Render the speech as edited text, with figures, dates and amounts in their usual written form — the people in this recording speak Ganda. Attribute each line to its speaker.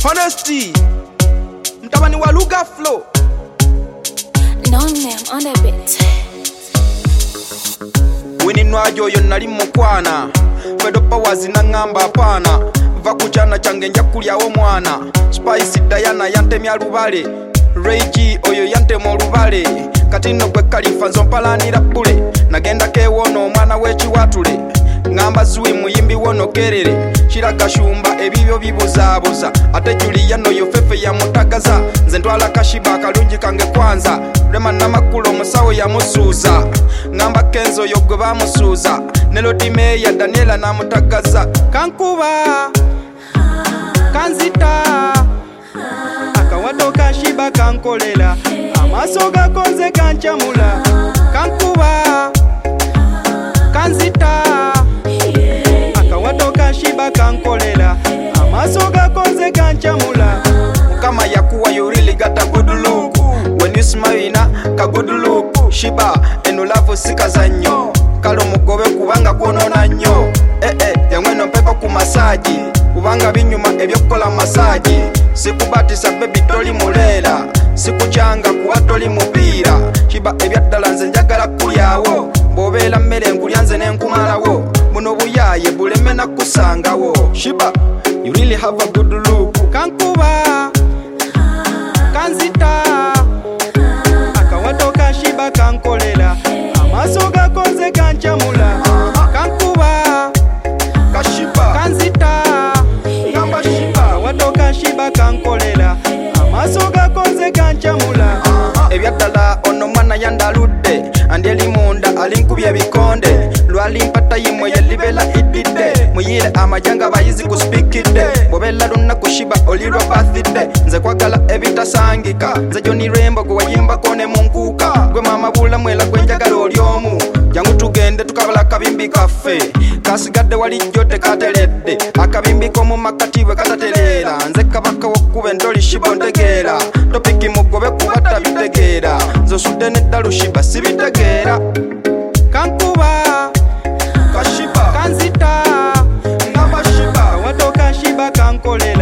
Speaker 1: Honesty, mtabani wa Luga Flow.
Speaker 2: No name on the beat.
Speaker 1: Wini nwajo yo nali mukwana Fedo Powers na ngamba pana Vakuchana change njakulya wo mwana Spice Diana yantemya lubale Reiji oyo yantema olubale Katino gwe Khalifa nzompalanira bule Nagenda kewono omwana w'ekiwatule Ngamba zui muyimbi wono kerere Shiraka shumba ebibyo bibuzabuza Ate Julia noyo fefe ya mutagaza Nze ntwala kashiba akalungi kange kwanza Rema namakulu musawo ya musuza Ngamba Kenzo yo gwe bamusuza Nelodime ya Daniela na mutagaza Kankuba Kanzita Akawato kashiba kankolela Amaso gakonze kanchamula Kankuba Kanzita Akawato kashiba kankolela Amaso gakonze kanchamula Mukama yakuwa you really got a good look When you smile ka good look Shiba eno love sikazanyo Kalo mugobe kubanga kwonona nnyo Yamweno mpepa ku masaji Kubanga binyuma ebyokola masaji Sikubatisa baby toli mulela Sikuchanga kuwa toli mupira Shiba ebyaddala nze njagala kulyawo Bobela mmere nkulya nze nenkumalawo Muno buyaye buleme nakusangawo Shiba you really have a good look Kankuba Kanzita Akawato kashiba kankolela Amaso gakonze kanchamula Kankuba Kashiba Kanzita Ngamba shiba Akawato kashiba kankolela Amaso gakonze kanchamula Ebyaddala ono mwana yandaludde Andyeli munda alinkubye ebikonde Lwali mpata yimwe yelibela ididde Muyire amajanga bayizi kuspikidde Bwobela lunaku shiba olirwa birthday Nze kwagala ebitasangika Nze Johnny Rembo gwe wayimba kone munkuka Gwe mama bula mwela gwe njagala oli omu Jangu tugende tukabala akabimbi kaffe Kasigadde walijjo tekateledde Akabimbi komu makati bwe katatelera Nze kabaka wokkuba entoli shiba ontegeera Topiki mugobe kuba tabitegeera Nze osudde neddalu shiba sibitegeera Kankuba Kashiba Kanzita Ngamba shiba Akawato kashiba kankolela